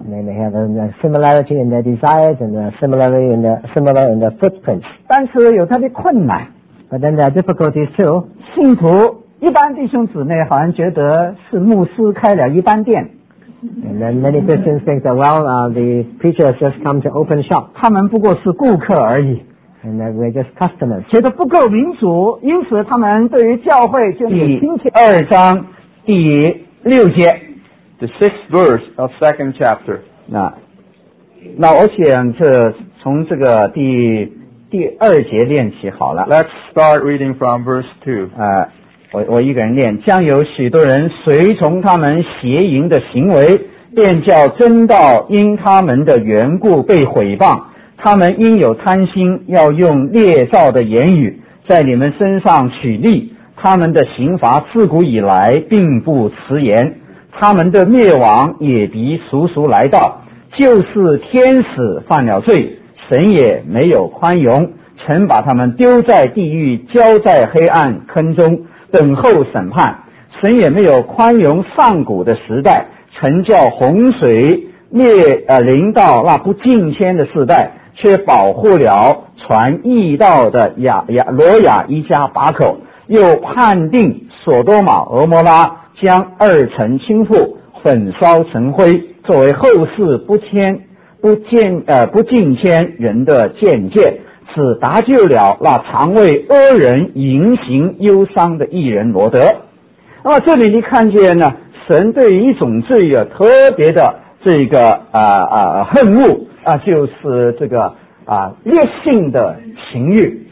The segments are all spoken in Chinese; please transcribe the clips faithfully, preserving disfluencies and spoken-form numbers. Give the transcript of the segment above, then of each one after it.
They may have a similarity in their desires and a similarity in the similar in their footprints. 但是有它的困难。 But then there are difficulties too. 信徒一般弟兄姊妹好像觉得是牧师开了一般店。 And then many Christians think that, well, uh, the preacher has just come to open shop. 他们不过是顾客而已。 And that we're just customers. 觉得不够民主，因此他们对于教会就有亲切。 第二章第六节。 The sixth verse of second chapter. 那那我想这从这个第第二节练起好了。 Let's start reading from verse two. 呃，我我一个人念，将有许多人随从他们邪淫的行为，便叫真道因他们的缘故被毁谤。他们因有贪心，要用猎造的言语在你们身上取利。他们的刑罚自古以来并不迟延，他们的灭亡也必速速来到。就是天使犯了罪，神也没有宽容，曾把他们丢在地狱，交在黑暗坑中，等候审判。神也没有宽容上古的时代，曾叫洪水灭呃临到那不敬虔的世代，却保护了传义道的亚亚罗亚一家八口，又判定所多玛俄摩拉将二城倾覆，焚烧成灰，作为后世不谦不见呃不敬谦人的见解，只搭救了那常为恶人淫行忧伤的义人罗德。那么这里你看见呢，神对于一种罪啊特别的这个啊啊恨恶啊，就是这个啊烈性的情欲。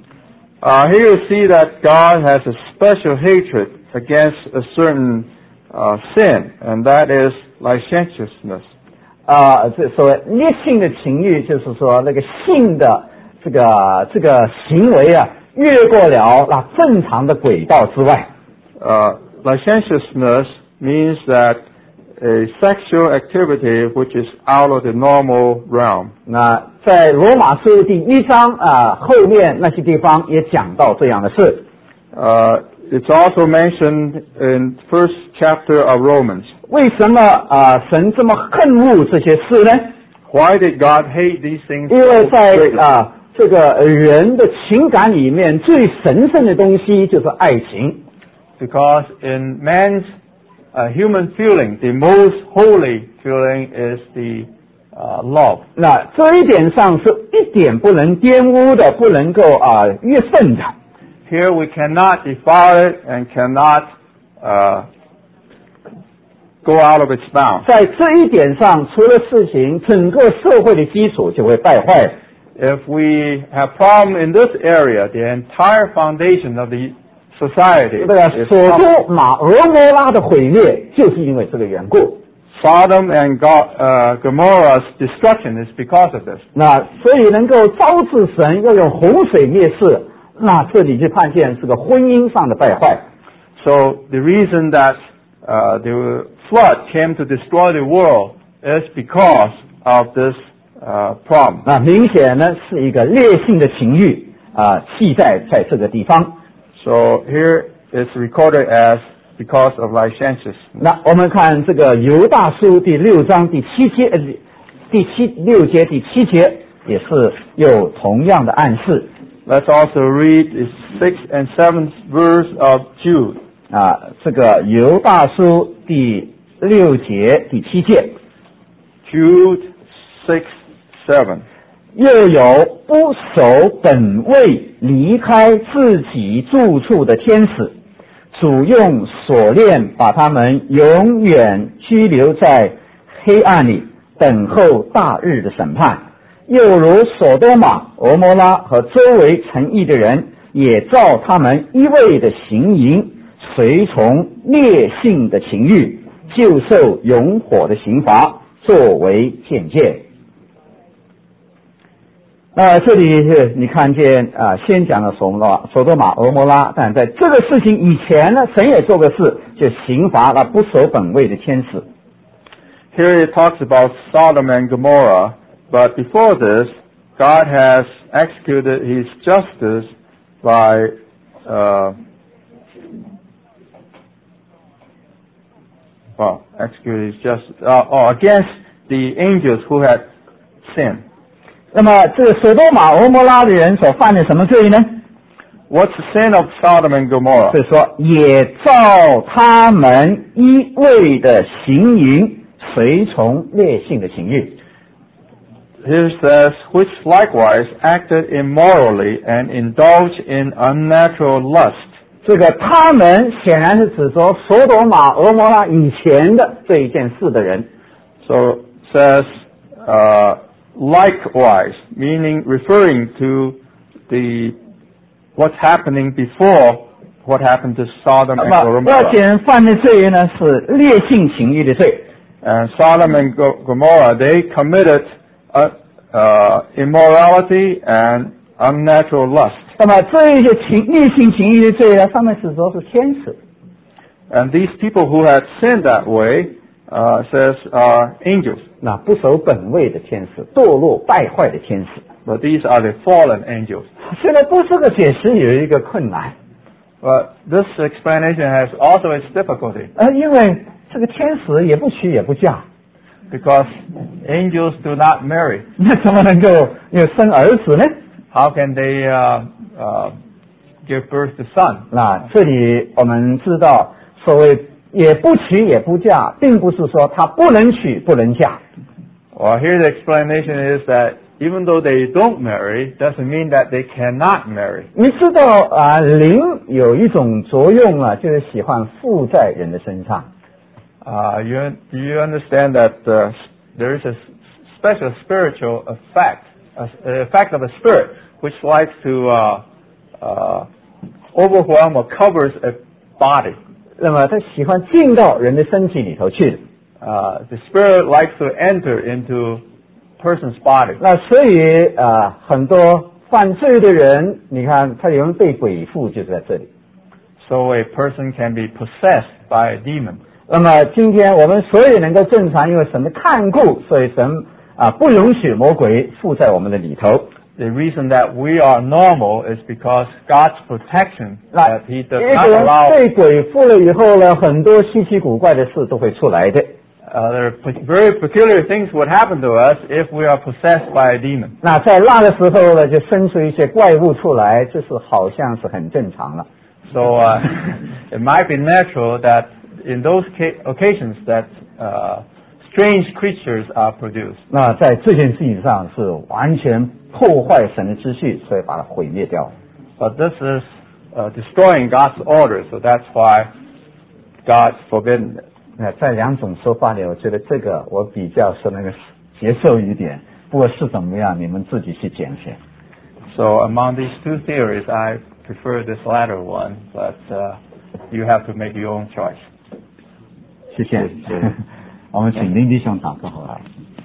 Uh, here you see that God has a special hatred against a certain uh, sin, and that is licentiousness. 啊，这所谓烈性的情欲，就是说那个性的这个这个行为啊，越过了那正常的轨道之外。 Uh, licentiousness means that a sexual activity which is out of the normal realm. 那在罗马书第一章啊后面那些地方也讲到这样的事。 Uh, it's also mentioned in first chapter of Romans. 为什么啊神这么恨恶这些事呢？ Why did God hate these things? 因为在啊这个人的情感里面最神圣的东西就是爱情。 Because in man's uh, human feeling, the most holy feeling is the uh, love. 那这一点上是一点不能玷污的，不能够啊越分的。 Here we cannot defile it and cannot uh, go out of its bounds. 在这一点上，除了事情，整个社会的基础就会败坏。 If we have problem in this area, the entire foundation of the society 这个 is 所多玛俄摩拉的毁灭，就是因为这个缘故。 Sodom and God, uh, Gomorrah's destruction is because of this. 那所以能够招致神要用洪水灭世，那这里就看见是个婚姻上的败坏。 So the reason that uh, the flood came to destroy the world is because of this uh, problem. 那明显呢是一个烈性的情欲啊，记载在这个地方。 So here it's recorded as because of licentiousness. 那我们看这个犹大书第六章第七节，呃，第七六节第七节也是有同样的暗示。 Let's also read the sixth and seventh verse of Jude. 啊，这个犹大书第六节第七节。 Jude six seven. 又有不守本位离开自己住处的天使，主用锁链把他们永远拘留在黑暗里，等候大日的审判。又如所多玛、俄摩拉和周围城邑的人，也照他们一味的行淫，随从烈性的情欲，就受永火的刑罚，作为鉴戒。那这里是你看见啊，先讲了所罗玛、所多玛、俄摩拉，但在这个事情以前呢，神也做个事，就刑罚了不守本位的天使。 Here it talks about Sodom and Gomorrah, but before this, God has executed His justice by uh, well, executed His justice uh, or against the angels who had sinned. 那么这个所多玛俄摩拉的人所犯的什么罪呢？ What's the sin of Sodom and 所 Gomorrah? 以说，也照他们一味的行淫，随从劣性的情欲。 Here says, which likewise acted immorally and indulged in unnatural lust. 这个他们显然是指说所多玛俄摩拉以前的这一件事的人。 So says, uh, likewise, meaning referring to the what's happening before what happened to Sodom 那 and 么这些 Gomorrah. 人犯的罪呢，是劣性情欲的罪。 And Sodom and Go- Gomorrah, they committed uh, uh, immorality and unnatural lust. 那么这一些情劣性情欲的罪呢，上面是说是天使。 And these people who had sinned that way, uh, says, are angels. 那不守本位的天使，堕落败坏的天使。 But these are the fallen angels. 现在对这个解释有一个困难， But this explanation has also its difficulty 呃，因为这个天使也不娶也不嫁， because angels do not marry. 那怎么能够有生儿子呢？ How can they uh, uh, give birth to son? 那这里我们知道，所谓也不娶也不嫁，并不是说他不能娶不能嫁。 Well, here the explanation is that even though they don't marry, doesn't mean that they cannot marry. 你知道啊，灵有一种作用啊，就是喜欢附在人的身上。 Uh, you, do you understand that uh, there is a special spiritual effect, a, a effect of a spirit, which likes to uh, uh, overwhelm or covers a body. 那么他喜欢进到人的身体里头去。 Uh, the spirit likes to enter into person's body. 那所以啊，很多犯罪的人，你看他有人被鬼附，就是在这里。 So a person can be possessed by a demon. 那么今天我们所以能够正常，因为神的看顾，所以神啊不容许魔鬼附在我们的里头。 The reason that we are normal is because God's protection, 那 that He 一 does 个 not 人 allow. 被鬼附了以后呢，很多稀奇古怪的事都会出来的。 Uh, there are pe- very peculiar things would happen to us if we are possessed by a demon. 那在那的时候呢，就生出一些怪物出来，这是好像是很正常了。 So uh, it might be natural that in those ca- occasions that uh, strange creatures are produced. 那在这件事情上是完全破坏神的秩序，所以把它毁灭掉。 But this is uh, destroying God's order, so that's why God forbidden it. 那在两种说法里，我觉得这个我比较是那个接受一点，不过是怎么样，你们自己去拣选。 So among these two theories, I prefer this latter one, but uh, you have to make your own choice. 谢谢。我们请林弟兄祷告好了。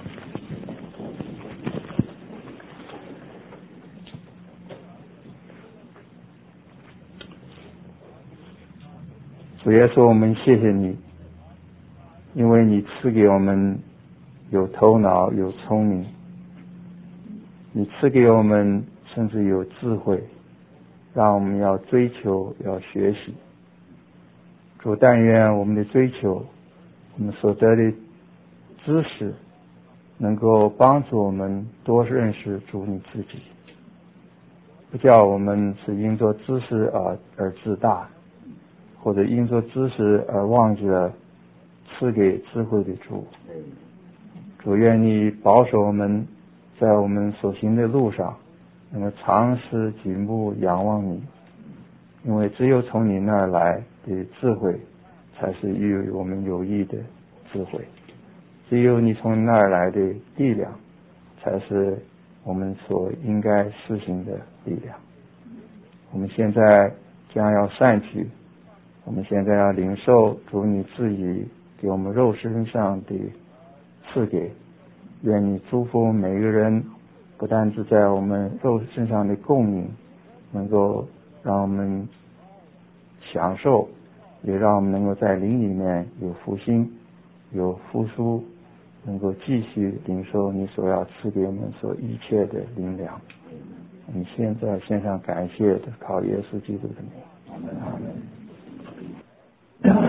主耶稣，我们谢谢你，因为你赐给我们有头脑、有聪明，你赐给我们甚至有智慧，让我们要追求、要学习。主，但愿我们的追求，我们所得的知识，能够帮助我们多认识主你自己，不叫我们是因着知识而而自大。或者因着知识而忘记了赐给智慧的主。主，愿你保守我们在我们所行的路上能够常时举目仰望你，因为只有从你那儿来的智慧才是与我们有益的智慧，只有你从那儿来的力量才是我们所应该施行的力量。我们现在将要散去，我们现在要领受主你自己给我们肉身上的赐给，愿你祝福每个人，不但是在我们肉身上的供应能够让我们享受，也让我们能够在灵里面有复兴，有复苏，能够继续领受你所要赐给我们所一切的灵粮。我们现在献上感谢的，靠耶稣基督的名。阿门。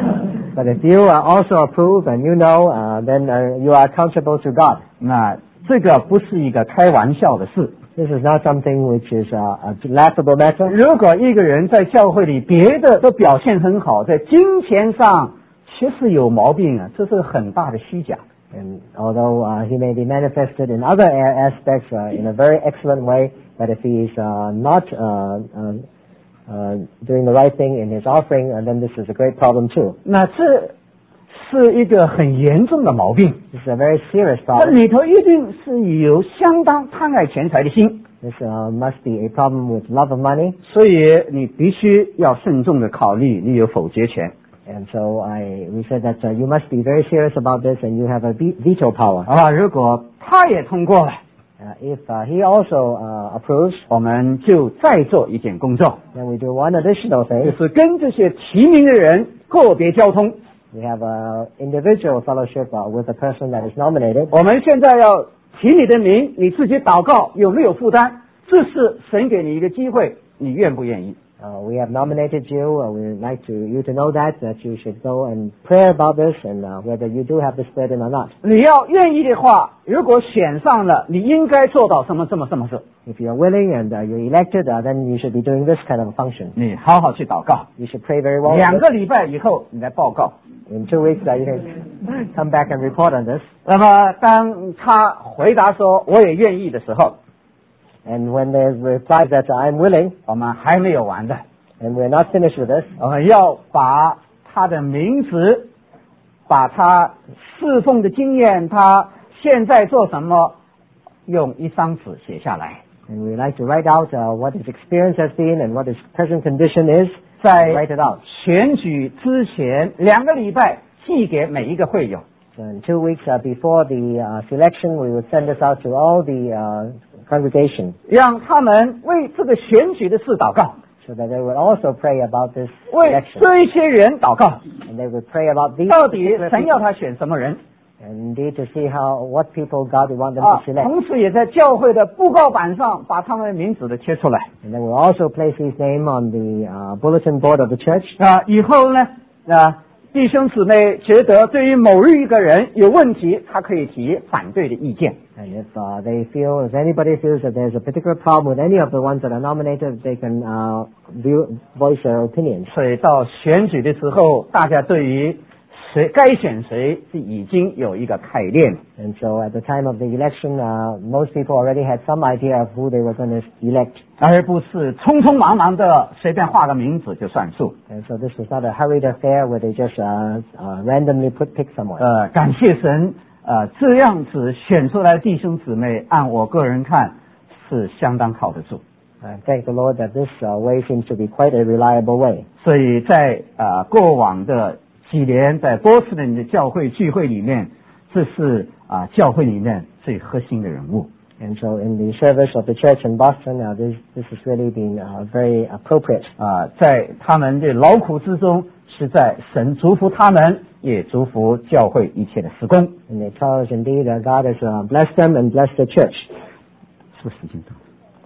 But if you uh, also approve and you know, uh, then uh, you are accountable to God. 那这个不是一个开玩笑的事。 This is not something which is uh, a laughable matter. 如果一个人在教会里别的都表现很好，在金钱上确实有毛病啊，这是很大的虚假。 And although uh, he may be manifested in other aspects uh, in a very excellent way, but if he is uh, not uh, uh, uh, doing the right thing in his offering, uh, then this is a great problem too. 那这是一个很严重的毛病。 This is a very serious 这 problem. 里头一定是有相当贪爱钱财的心， This uh, must be a problem with love of money. 所以你必须要慎重的考虑，你有否决权。 And so I, we said that uh, you must be very serious about this, and you have a veto power. 好了，如果他也通过了， Uh, if uh, he also uh, approves, 我们就再做一件工作， then we do one additional 就 thing. 是跟这些提名的人个别交通。 We have an individual fellowship uh, with the person that is nominated. 我们现在要提你的名，你自己祷告有没有负担？这是神给你一个机会，你愿不愿意？ Uh, we have nominated you. Uh, we would like to, you to know that, that you should go and pray about this and uh, whether you do have this burden or not. 你要愿意的话，如果选上了，你应该做到什么什么什么事？ If you're willing and uh, you're elected, uh, then you should be doing this kind of a function. 你好好去祷告。 You should pray very well. 两个礼拜以后，你来报告。 In two weeks, uh, you can come back and report on this. 那么，当他回答说我也愿意的时候， And when they reply that I'm willing, 我们还没有完的， and we're not finished with this, 我们要把他的名字，把他侍奉的经验，他现在做什么，用一张纸写下来。 and we like to write out uh, what his experience has been and what his present condition is. 在 Write it out. 选举之前两个礼拜寄给每一个会友。 So in two weeks uh, before the uh, selection, we would send this out to all the uh, congregation 让他们为这个选举的事祷告， so that they would also pray about this 为 election. 这些人祷告。 And they would pray about these 到底 particular 神要 people, 他选什么人 and indeed to see how what people God would want them 啊 to？select. 同时也在教会的布告板上把他们的名字都贴出来 And then we'll also place his name on the uh, bulletin board of the church. 啊。以后呢，啊，弟兄姊妹觉得对于某日一个人有问题，他可以提反对的意见。 And if uh, they feel, if anybody feels that there's a particular problem with any of the ones that are nominated, they can uh, view, voice their opinions. 所以到选举的时候，大家对于谁该选谁是已经有一个概念。 And so at the time of the election, uh, most people already had some idea of who they were going to elect. 而不是匆匆忙忙的随便画个名字就算数。 And so this was not a hurried affair where they just uh, uh, randomly put pick someone. 呃，感谢神，呃，这样子选出来的弟兄姊妹，按我个人看是相当靠得住。 I thank the Lord that this uh, way seems to be quite a reliable way. 所以在呃过往的几年，在波士顿的教会聚会里面，这是啊、呃、教会里面最核心的人物。 And so in the service of the church in Boston, uh, this, this has really been uh, very appropriate. 啊、在他们的劳苦之中，实在神祝福他们，也祝福教会一切的施工。 And they tell us indeed that God has uh, blessed them and blessed the church. 是不是时间到？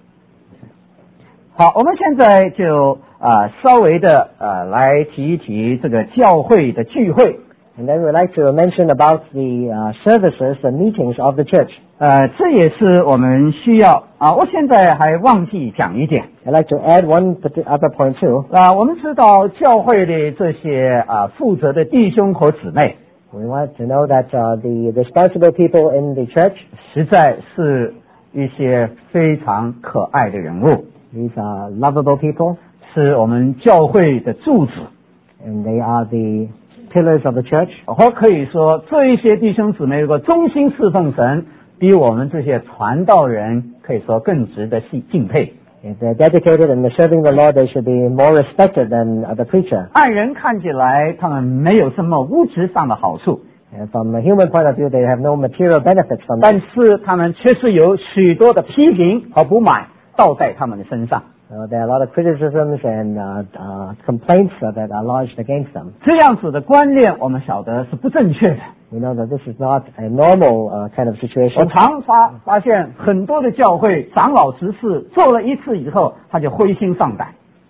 好，我们现在就啊、呃、稍微的呃来提一提这个教会的聚会。 And then we'd like to mention about the uh, services, the meetings of the church. 呃，这也是我们需要啊。我现在还忘记讲一点 I'd like to add one parti- other point too. 啊。我们知道教会的这些啊负责的弟兄和姊妹， We want to know that uh, the responsible people in the church, 实在是一些非常可爱的人物， these are lovable people, 是我们教会的柱子。 and they are the pillars of the church. 或可以说，这一些弟兄姊妹如果忠心侍奉神，比我们这些传道人可以说更值得敬敬佩。 If they're dedicated and they're serving the Lord, they should be more respected than uh, the preacher. 按人看起来，他们没有什么物质上的好处， And from a human point of view, they have no material benefits from 但 that. 是他们确实有许多的批评和不满倒在他们的身上。 Uh, there are a lot of criticisms and uh, uh, complaints uh, that are lodged against them. 这样子的观念，我们晓得是不正确的。 We know that this is not a normal uh, kind of 我 situation. 常发发现很多的教会长老执事做了一次以后，他就灰心丧胆。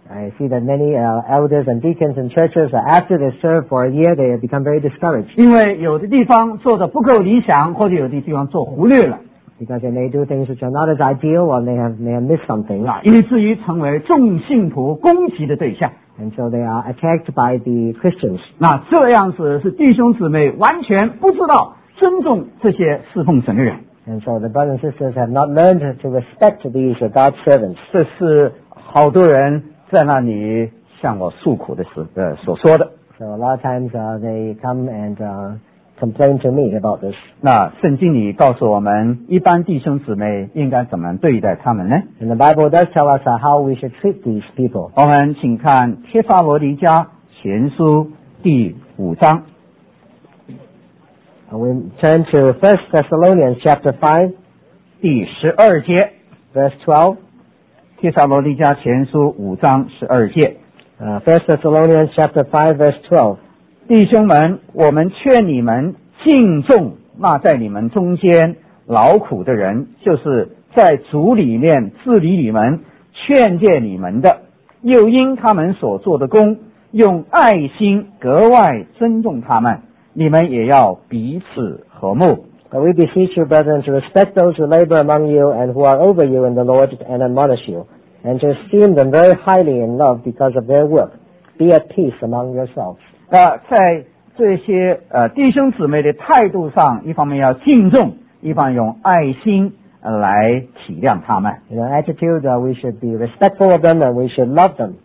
I see that many uh, elders and deacons in churches, uh, after they serve for a year, they become very discouraged. 因为有的地方做的不够理想，或者有的地方做忽略了， Because they may do things which are not as ideal, or they have, may have missed something. 啊，以至于成为众信徒攻击的对象。 And so they are attacked by the Christians. 那这样子是弟兄姊妹完全不知道尊重这些侍奉神的人。 And so the brothers and sisters have not learned to respect these uh, God's servants. 这是好多人在那里向我诉苦的时呃所说的。 So a lot of times uh, they come and uh, complain to me about this. 那圣经里告诉我们，一般弟兄姊妹应该怎么对待他们呢？ And the Bible does tell us uh, how we should treat these people. 我们请看帖撒罗尼迦前书第五章。 Uh, we turn to First Thessalonians chapter five, 第十二节， verse twelve. 帖撒罗尼迦前书五章十二节。 Uh, First Thessalonians chapter five, verse twelve. 弟兄们，我们劝你们敬重那在你们中间劳苦的人，就是在主里面治理你们、劝诫你们的，又因他们所做的工，用爱心格外尊重他们。你们也要彼此和睦。 But we beseech you, brethren, to respect those who labor among you and who are over you in the Lord and admonish you, and to esteem them very highly in love because of their work. Be at peace among yourselves. 呃，在这些呃弟兄姊妹的态度上，一方面要敬重，一方面用爱心呃来体谅他们。 In our attitude, uh, we should be respectful of them and we should love them.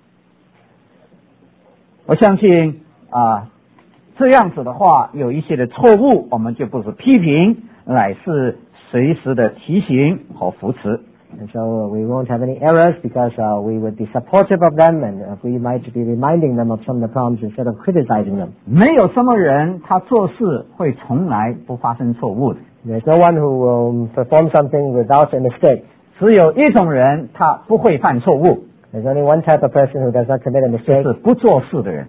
我相信啊、这样子的话，有一些的错误，我们就不是批评，乃是随时的提醒和扶持。 And so we won't have any errors because uh, we would be supportive of them and uh, we might be reminding them of some of the problems instead of criticizing them. 没有什么人他做事会从来不发生错误的， There's no one who will perform something without a mistake. 只有一种人他不会犯错误， There's only one type of person who does not commit a 就 mistake. 是不做事的人。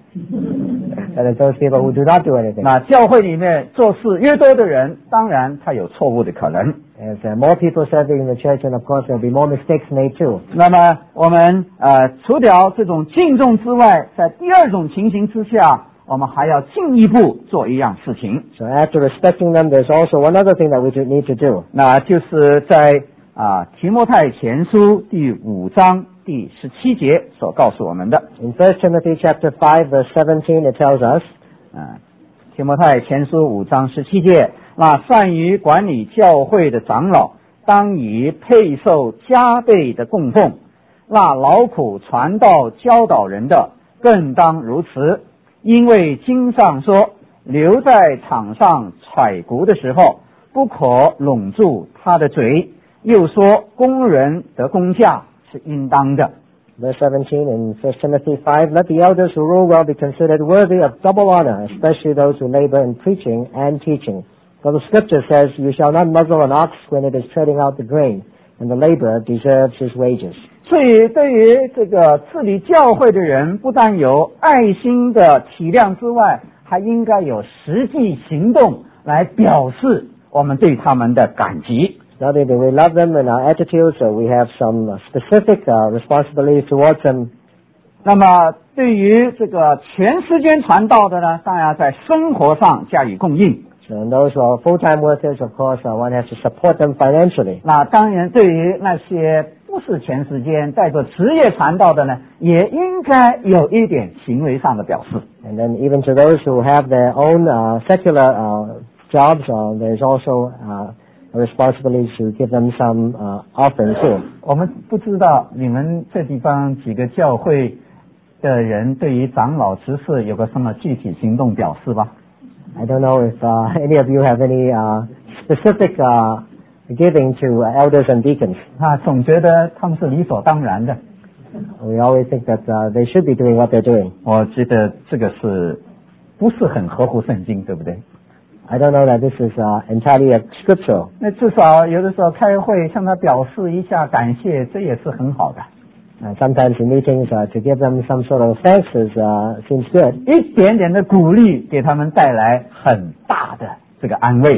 That is those people who do not do anything. 那教会里面做事越多的人，当然他有错误的可能。 As uh, more people serving in the church, and of course there will be more mistakes made too. 那么我们呃除掉这种敬重之外，在第二种情形之下，我们还要进一步做一样事情， So after respecting them, there's also one other thing that we do- need to do. 那就是在啊提摩太前书第五章第十七节所告诉我们的。 In First Timothy chapter five, verse seventeen, it tells us, 啊，提摩太前书五章十七节，那善于管理教会的长老，当以配受加倍的供奉；那劳苦传道教导人的，更当如此。因为经上说，留在场上踹鼓的时候，不可拢住他的嘴。又说，工人得工价是应当的。 verse seventeen in First Timothy five, let the elders who rule well be considered worthy of double honor, especially those who labor in preaching and teaching. For the scripture says, you shall not muzzle an ox when it is treading out the grain, and the laborer deserves his wages. 所以，对于这个治理教会的人，不但有爱心的体谅之外，还应该有实际行动来表示我们对他们的感激。 Not only do we love them in our attitudes, so we have some uh, specific uh, responsibilities towards them. 那么，对于这个全时间传道的呢，当然要在生活上加以供应。 So in those who are full-time workers, of course, uh, one has to support them financially. 那当然，对于那些不是全时间在做职业传道的呢，也应该有一点行为上的表示。 And then even to those who have their own uh, secular uh, jobs, uh, there's also uh, a responsibility to give them some uh, offering too. 我们不知道你们这地方几个教会的人对于长老执事有个什么具体行动表示吧？ I don't know if uh, any of you have any uh, specific uh, giving to elders and deacons. 啊，总觉得他们是理所当然的。 We always think that uh, they should be doing what they're doing. 我觉得这个是不是很合乎圣经，对不对？ I don't know that this is uh, entirely uh, scriptural. 那至少有的时候开会向他表示一下感谢，这也是很好的。 Uh, sometimes in meetings uh, to give them some sort of thanks is, uh, seems good. 一点点的鼓励给他们带来很大的这个安慰。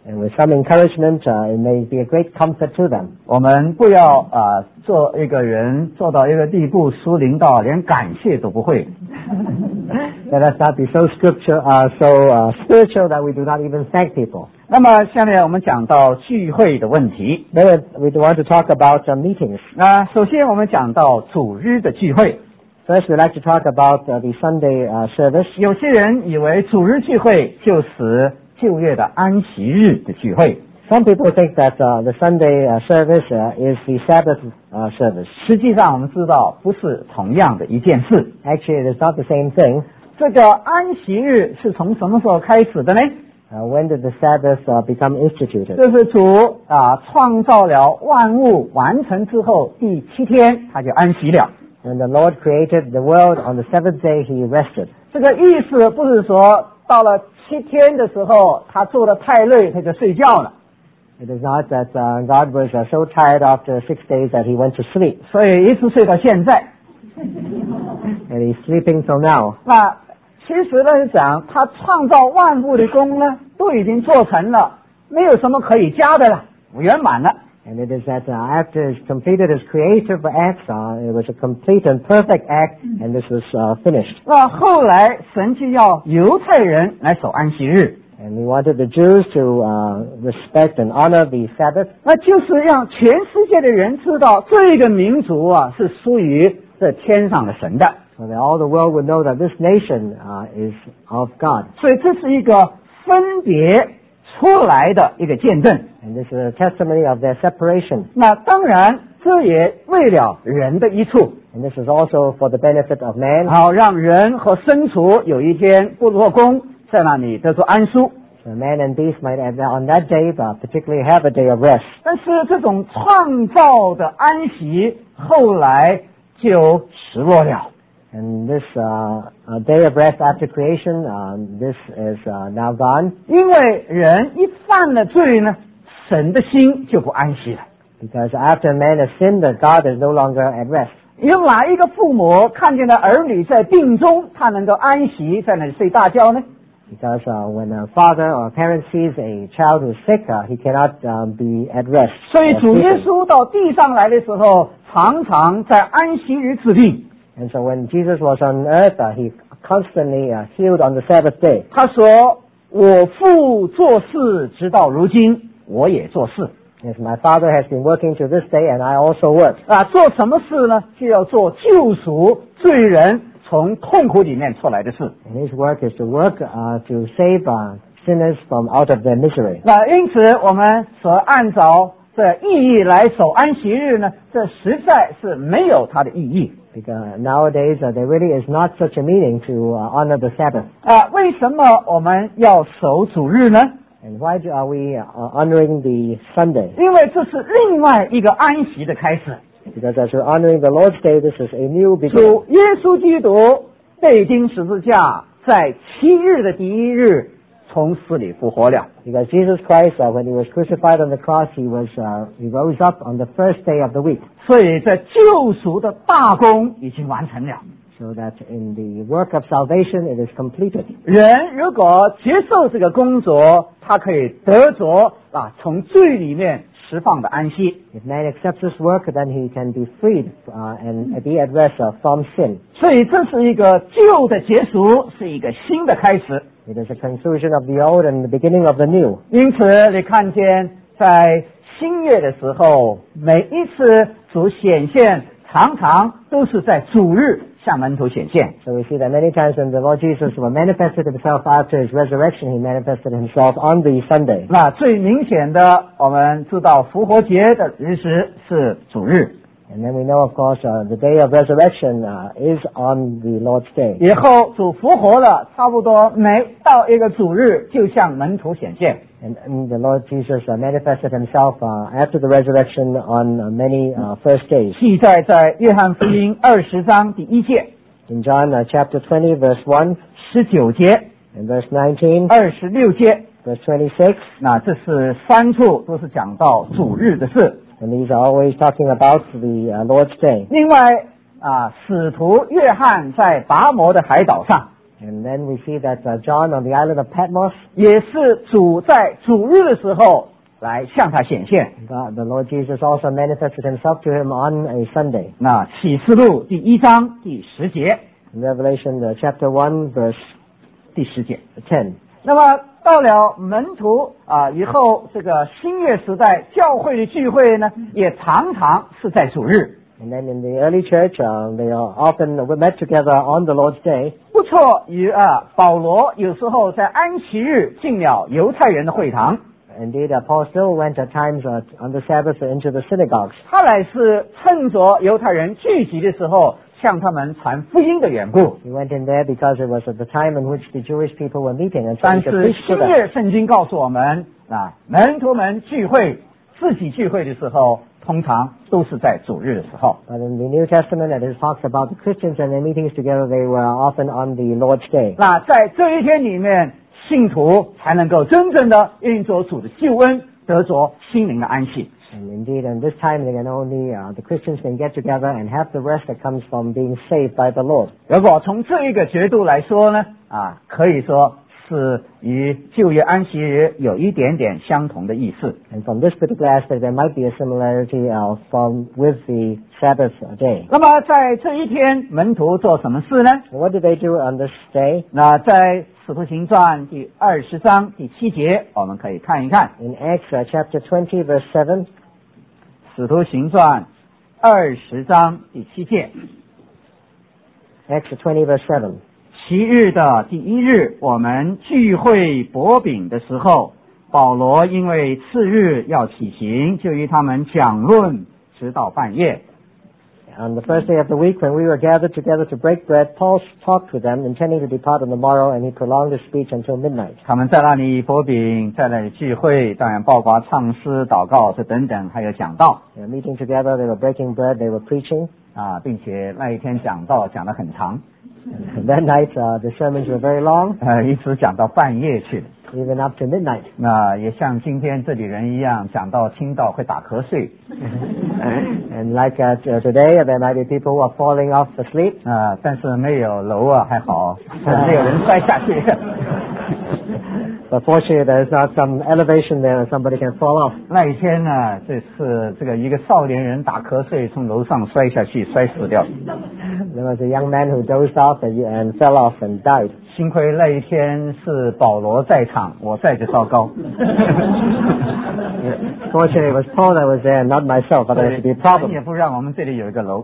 And with some encouragement, uh, it may be a great comfort to them. 我们不要啊、呃、做一个人做到一个地步，疏灵到连感谢都不会。 Let us not be so scripture, uh, so uh, spiritual that we do not even thank people. 那么下面我们讲到聚会的问题。 Then we want to talk about uh, meetings. 那首先我们讲到主日的聚会。 First, we'd like to talk about uh, the Sunday uh, service. 有些人以为主日聚会就是旧约的安息日的聚会。 Some people think that uh, the Sunday uh, service uh, is the Sabbath uh, service. 实际上我们知道不是同样的一件事。 Actually, it is not the same thing. 这个安息日是从什么时候开始的呢？ Uh, when did the Sabbath uh, become instituted? 这是主啊创造了万物完成之后第七天他就安息了。 When the Lord created the world, on the seventh day He rested. 这个意思不是说到了七天的时候他做得太累他就睡觉了。 It is not that uh, God was uh, so tired after six days that He went to sleep. 所以一直睡到现在。 And He's sleeping till now. 那其实呢是讲他创造万物的功呢都已经做成了，没有什么可以加的了，圆满了。 And it is that uh, after He's completed His creative acts, uh, it was a complete and perfect act, and this was uh, finished. 那后来神就要犹太人来守安息日。 And He wanted the Jews to uh, respect and honor the Sabbath. 那就是让全世界的人知道这个民族啊是属于这天上的神的。 So that all the world would know that this nation uh, is of God. 所以这是一个分别出来的一个见证。 And this is a testimony of their separation. 那当然这也为了人的一处， And this is also for the benefit of man. 好让人和牲畜有一天不做工，在那里得出安舒。 So man and beast might have, on that day uh, particularly have a day of rest. 但是这种创造的安息后来就失落了。 And this uh, uh, day of rest after creation, uh, this is uh, now gone. 因为人一犯了罪呢，神的心就不安息了。 Because after man has sinned, that God is no longer at rest. 有哪一个父母看见了儿女在病中，他能够安息在那里睡大觉呢？ Because uh, when a father or a parent sees a child who's sick, uh, he cannot um, be at rest. 所以 or 主耶 sleeping. 稣到地上来的时候，常常在安息日治病。 And so when Jesus was on earth, uh, he constantly uh, healed on the Sabbath day. 他说：“我父做事，直到如今，我也做事。” Yes, my Father has been working to this day, and I also work. 啊，做什么事呢？就要做救赎罪人从痛苦里面出来的事。 And His work is to work uh, to save uh, sinners from out of their misery. 那因此，我们所按照这意义来守安息日呢，这实在是没有它的意义。 Because nowadays uh, there really is not such a meaning to uh, honor the Sabbath. 啊，为什么我们要守主日呢？ And why do- are we uh, honoring the Sunday? 因为这是另外一个安息的开始。 Because as we're honoring the Lord's Day, this is a new 主 beginning. 耶稣基督被钉十字架，在七日的第一日从死里复活了。 Because Jesus Christ, uh, when He was crucified on the cross, He was uh, He rose up on the first day of the week. 所以这救赎的大功已经完成了。 So that in the work of salvation, it is completed. 人如果接受这个工作，他可以得着啊从罪里面释放的安息。 If man accepts this work, then he can be freed uh, and be at rest uh, from sin. 所以这是一个旧的结束，是一个新的开始。 It is a conclusion of the old and the beginning of the new. 因此，你看见在新月的时候，每一次主显现，常常都是在主日向门徒显现。 So we see that many times when the Lord Jesus manifested Himself after His resurrection, He manifested Himself on the Sunday. 那最明显的，我们知道复活节的日子是主日。 And then we know, of course, uh, the day of resurrection uh, is on the Lord's Day. 以后主复活了，差不多每到一个主日就向门徒显现。 And, and the Lord Jesus uh, manifested Himself uh, after the resurrection on uh, many uh, first days. 记载在约翰福音二十章第一节、 In John uh, chapter twenty, verse one, 十九节、 and verse nineteen, 二十六节， verse twenty-six, 那这是三处都是讲到主日的事。 and these are always talking about the uh, Lord's Day. 另外啊，使徒约翰在拔摩的海岛上， And then we see that uh, John on the island of Patmos, 也是主在主日的时候来向他显现。 God, the Lord Jesus also manifested himself to him on a Sunday. 那启示录第一章第十节， In Revelation uh, chapter one, verse 第十节。 ten. 那么到了门徒啊以后，这个新约时代教会的聚会呢，也常常是在主日。 And then in the early church, uh, they are often met together on the Lord's Day. 不错于啊，保罗有时候在安息日进了犹太人的会堂， Indeed, uh, Paul still went at times uh, on the Sabbath into the synagogues. 他乃是趁着犹太人聚集的时候，向他们传福音的缘故。 He went in there because it was at the time in which the Jewish people were meeting and 但 trying to 是 preach to 新 them. 约圣经告诉我们啊，门徒们聚会自己聚会的时候，通常都是在主日的时候。 But in the New Testament, it talks about the Christians and their meetings together. They were often on the Lord's Day. 那在这一天里面，信徒才能够真正的运作主的救恩，得着心灵的安息。 And indeed, in this time, they can only uh, the Christians can get together and have the rest that comes from being saved by the Lord. 如果从这一个角度来说呢，啊，可以说是与旧约安息日有一点点相同的意思。 And from this particular aspect, there might be a similarity uh, from with the Sabbath day. 那么在这一天，门徒做什么事呢？ What did they do on this day? 那在使徒行传第二十章第七节，我们可以看一看 In Acts uh, chapter twenty, verse seven. 使徒行传二十章第七节。 Acts twenty, verse seven. 其日的第一日，我们聚会擘饼的时候，保罗因为次日要起行，就与他们讲论，直到半夜。 On the first day of the week, when we were gathered together to break bread, Paul talked with them, intending to depart on the morrow, and he prolonged his speech until midnight. 他们在那里擘饼，在那里聚会，当然包括唱诗、祷告这等等，还有讲道 They were meeting together, they were breaking bread, they were preaching. 啊，并且那一天讲道讲得很长， And that night, uh, the sermons were very long, 呃，一直讲到半夜去了。 even up to midnight. 那也像今天这里人一样，讲到听到会打瞌睡 And like uh, t- today, there might be people who are falling off asleep. 啊，但是没有楼啊，还好，没有人摔下去。 But fortunately, there's not some elevation there that somebody can fall off. 那一天呢，这是这个一个少年人打瞌睡，从楼上摔下去，摔死掉。 There was a young man who dozed off and, and fell off and died. 幸亏那一天是保罗在场，我在就糟糕。 Fortunately, it was Paul that was there, not myself, otherwise it would be a 也 problem. 不让我们这里有一个楼。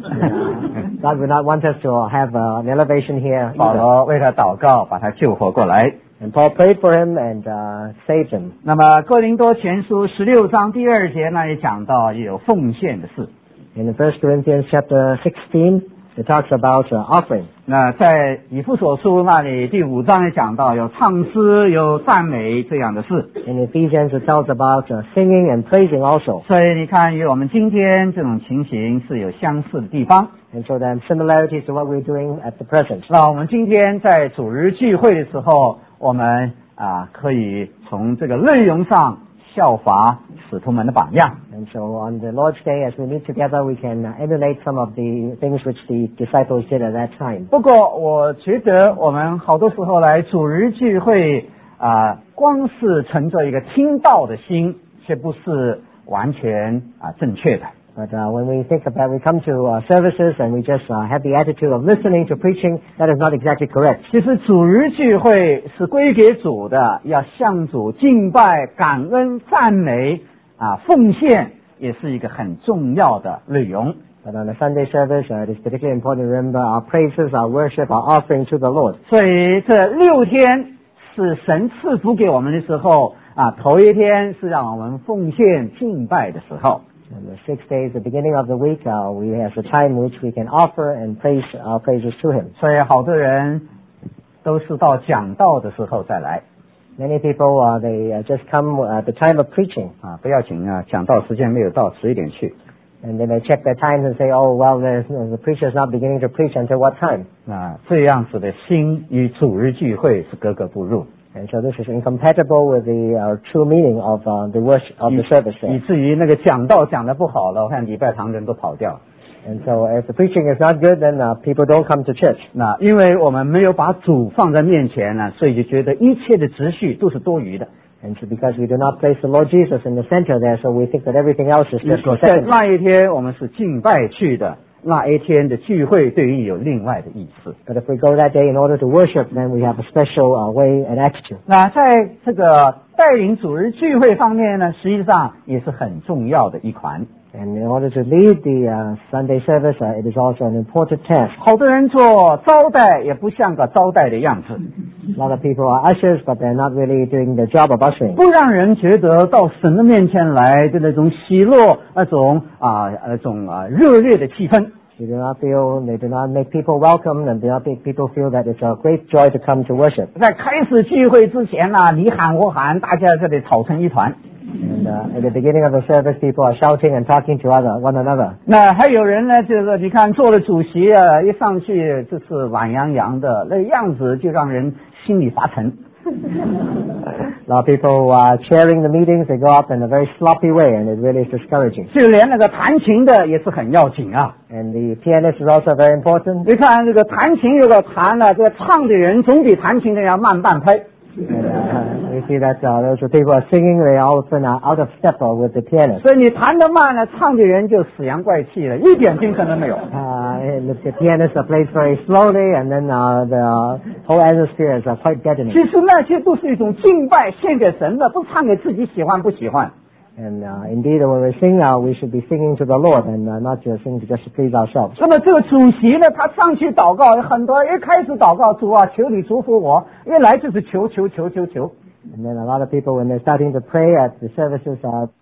God would not want us to have uh, an elevation here. 保 either. 罗为他祷告，把他救活过来。 And Paul prayed for him and uh, saved him. 那么哥林多前书十六章第二节那里讲到有奉献的事。 In First Corinthians chapter sixteen, it talks about uh, offering. 那在以弗所书那里第五章也讲到有唱诗、有赞美这样的事。 In Ephesians, it tells about uh, singing and praising also. 所以你看，与我们今天这种情形是有相似的地方。 And so there are similarities to what we're doing at the present. 那我们今天在主日聚会的时候，我们啊可以从这个内容上效法使徒们的榜样。 And so on the Lord's Day, as we meet together, we can uh, emulate some of the things which the disciples did at that time. 不过，我觉得我们好多时候来主日聚会啊，光是存着一个听道的心，却不是完全啊正确的。 But uh, when we think about, we come to uh, services and we just uh, have the attitude of listening to preaching, that is not exactly correct. 其实主日聚会是归给主的，要向主敬拜、感恩、赞美啊，奉献也是一个很重要的内容。 But on a Sunday service, uh, it is particularly important to remember our praises, our worship, our offering to the Lord. 所以这六天是神赐福给我们的时候啊，头一天是让我们奉献敬拜的时候。 And the six days, the beginning of the week, uh, we have a time in which we can offer and praise our praises to Him. 所以好多人都是到讲道的时候再来 Many people, uh, they uh, just come at the time of preaching, 啊，不要紧啊，讲道时间没有到，迟一点去 and then they check their times and say, oh, well, there's, the preacher's not beginning to preach until what time? 啊，这样子的心与主日聚会是格格不入。 And so this is incompatible with the uh, true meaning of uh, the worship of the service 以 there. 至于那个讲道讲得不好了，我看礼拜堂人都跑掉。 And so if the preaching is not good, then uh, people don't come to church. 那因为我们没有把主放在面前呢，所以就觉得一切的秩序都是多余的。 And so because we do not place the Lord Jesus in the center there, so we think that everything else is 你 just 说 a 在 second. 那一天我们是敬拜去的，那一天的聚会对于你有另外的意思。 But if we go that day in order to worship, then we have a special uh, way and attitude. 那在这个带领主日聚会方面呢，实际上也是很重要的一环。 And in order to lead the uh, Sunday service, uh, it is also an important task. 好多人做招待也不像个招待的样子， A lot of people are ushers, but they're not really doing the job of ushering. 不让人觉得到神的面前来的那种喜乐，那种啊那种啊热烈的气氛。 You do not feel, they do not make people welcome, and do not make people feel that it's a great joy to come to worship. 在开始聚会之前呢、啊，你喊我喊，大家这里吵成一团。 And uh, at the beginning of the service, people are shouting and talking to other, one another. 那还有人呢，就是你看做了主席啊，一上去就是懒洋洋的，那样子就让人心里发沉。 A lot of people who are chairing the meetings, they go up in a very sloppy way, and it really is discouraging. 就连那个弹琴的也是很要紧啊。 And the pianist is also very important. 你看这个弹琴有个弹了，这个唱的人总比弹琴的人要慢半拍。 And uh, we see that uh, those people who are singing, they often are out of step with the pianist. 所以你弹得慢了，唱的人就死阳怪气了，一点精神都没有。 Uh, and the pianist uh, plays very slowly, and then uh, the whole atmosphere is uh, quite deadening. 其实那些都是一种敬拜，献给神的，不唱给自己喜欢不喜欢。 And uh, indeed, when we sing, uh, we should be singing to the Lord and uh, not just sing to just to please ourselves. 那么这个主席呢，他上去祷告，很多人一开始祷告，主啊，求你祝福我，一来就是求求求求求。 And then a lot of people, when they're starting to pray at the services, uh,